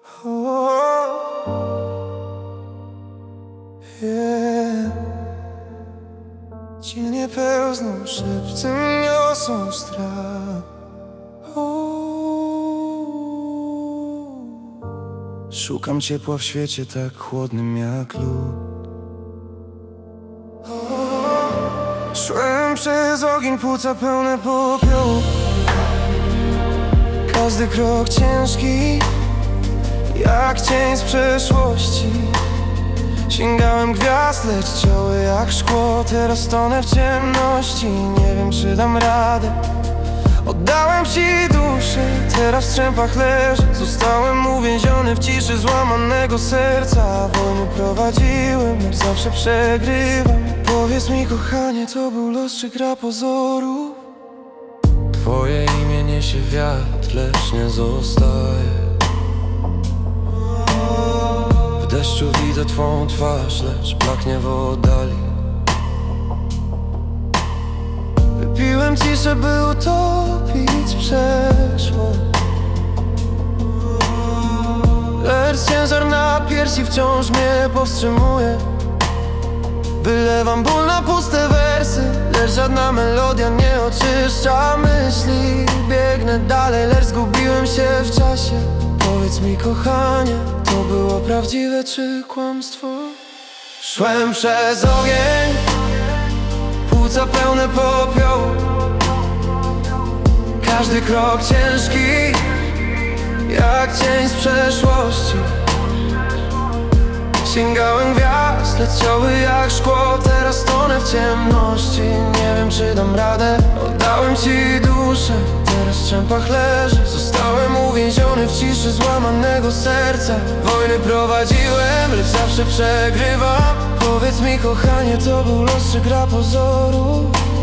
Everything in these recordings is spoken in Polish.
Yeah. Cienie pełzną, szeptem niosą strach. Szukam ciepła w świecie tak chłodnym jak lód. Szłem przez ogień, płuca pełne popiołu. Każdy krok ciężki, jak cień z przeszłości. Sięgałem gwiazd, lecz ciały jak szkło. Teraz tonę w ciemności, nie wiem czy dam radę. Oddałem ci duszę, teraz w strzępach leżę. Zostałem uwięziony w ciszy złamanego serca. Wojny prowadziłem, lecz zawsze przegrywam. Powiedz mi kochanie, to był los czy gra pozorów? Twoje imię niesie wiatr, lecz nie zostaje. W deszczu widzę twą twarz, lecz blaknie w oddali. Wypiłem ciszę, by utopić przeszłość, lecz ciężar na piersi wciąż mnie powstrzymuje. Wylewam ból na puste wersy, lecz żadna melodia nie oczyszcza myśli. Biegnę dalej, lecz zgubiłem się w czasie. Powiedz mi kochanie, to było prawdziwe czy kłamstwo? Szłem przez ogień, płuca pełne popiołu. Każdy krok ciężki, jak cień z przeszłości. Sięgałem gwiazd, lecz ciały jak szkło. Teraz tonę w ciemności, nie wiem czy dam radę. Oddałem ci duszę, teraz w strzępach leżę. Zostałem uwięziony w ciszy złamanego serca. Wojny prowadziłem, lecz zawsze przegrywam. Powiedz mi kochanie, to był los czy gra pozorów?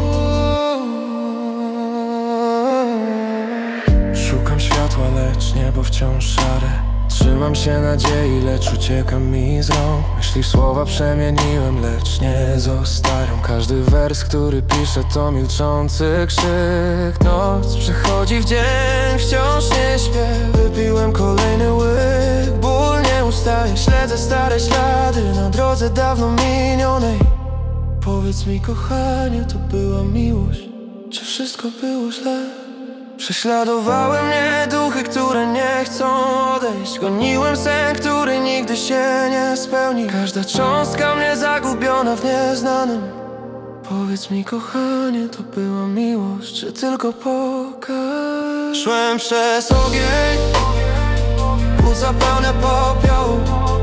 Szukam światła, lecz niebo wciąż szare. Trzymam się nadziei, lecz ucieka mi z rąk. Myśli w słowa przemieniłem, lecz nie zostają. Każdy wers, który piszę, to milczący krzyk. Noc przechodzi w dzień, wciąż nie śpię. Wypiłem kolejny łyk, ból nie ustaje. Śledzę stare ślady na drodze dawno minionej. Powiedz mi kochanie, to była miłość, czy wszystko było źle? Prześladowały mnie duchy, które nie chcą odejść. Goniłem sen, który nigdy się nie spełni. Każda cząstka mnie zagubiona w nieznanym. Powiedz mi kochanie, to była miłość, czy tylko pokaz? Szłem przez ogień, płuca pełne popiołu.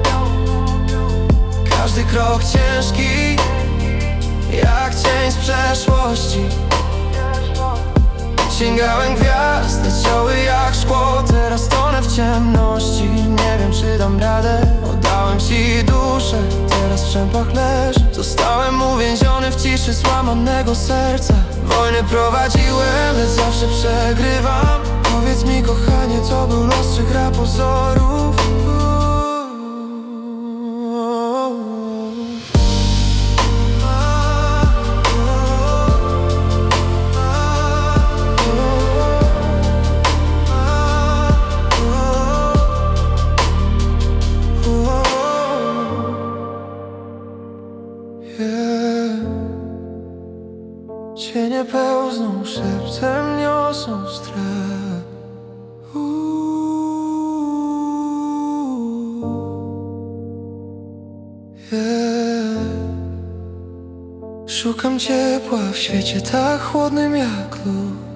Każdy krok ciężki, jak cień z przeszłości. Sięgałem gwiazd, lecz ciały jak szkło. Teraz tonę w ciemności, nie wiem czy dam radę. Oddałem ci duszę, teraz w strzępach leżę. Zostałem uwięziony w ciszy złamanego serca. Wojny prowadziłem, lecz zawsze przegrywam. Powiedz mi kochanie, to był los czy gra pozorów? Cienie pełzną, szeptem niosą strach. Szukam ciepła w świecie tak chłodnym jak lód.